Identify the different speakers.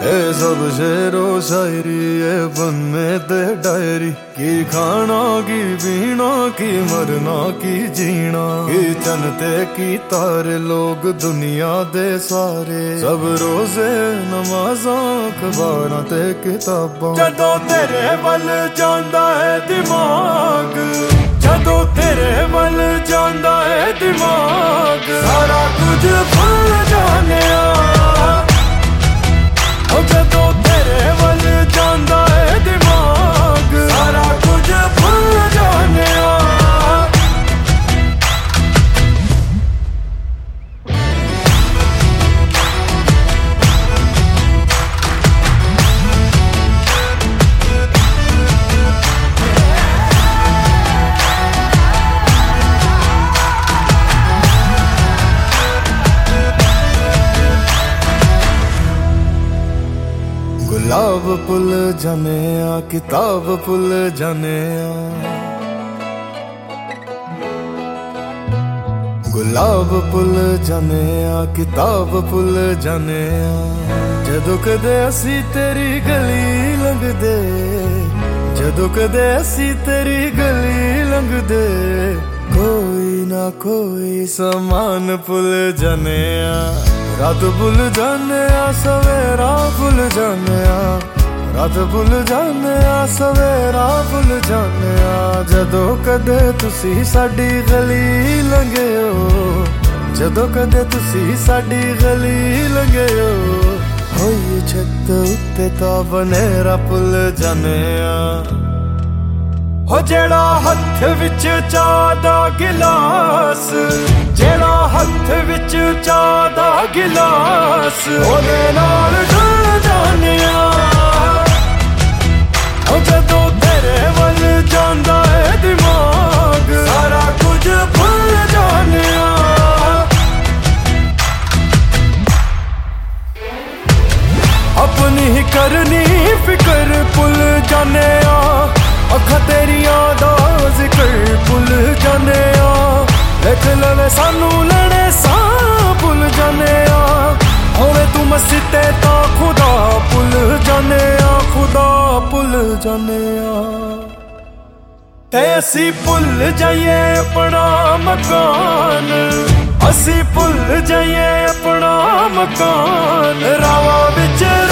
Speaker 1: सब शेरो शायरी ये बनने दे डायरी की खाना की पीना की मरना की जीना की चनते की तारे लोग दुनिया दे सारे सब रोजे नमाज़ां अखबारां ते किताबां जदों तेरे वल जांदा है दिमाग जदों तेरे वल जांदा है दिमाग सारा कुछ भूल जाने जदों तेरे वल जांदा है दिमाग सारा कुछ भूल जाने गुलाब भुल जाने किताब भुल जाने गुलाब भुल जाने किताब भुल जाने जदों कदे असी तेरी गली लंघदे जदों कदे असी तेरी गली लंघदे कोई ना कोई समान भुल जाने रात भुल जाने सवेरा भुल जाने रात भुल जाने सवेरा भुल जाने जदों कदे तुसी साडी गली लंघे हो जदों कदे तुसी साडी गली लंघे हो छत उत्ते तां बनेरा भुल जाने हो जेड़ा हथ विच चाह दा गिलास जेड़ा हथ विच चाह दा गिलास ओदे नाल डुल जाने जदों तेरे वल जांदा है दिमाग सारा कुछ भुल जाने अपनी ही करनी फिक्र भुल जाने अखा तेरियां दा जिक्र भुल जाने लिख लवे सानू लड़े सा भुल जाने होवे तू मसीते ता खुदा भुल जाने खुदा भुल जाने ते असी भुल जाइए अपना मकान असी भुल जाइए अपना मकान रावा विच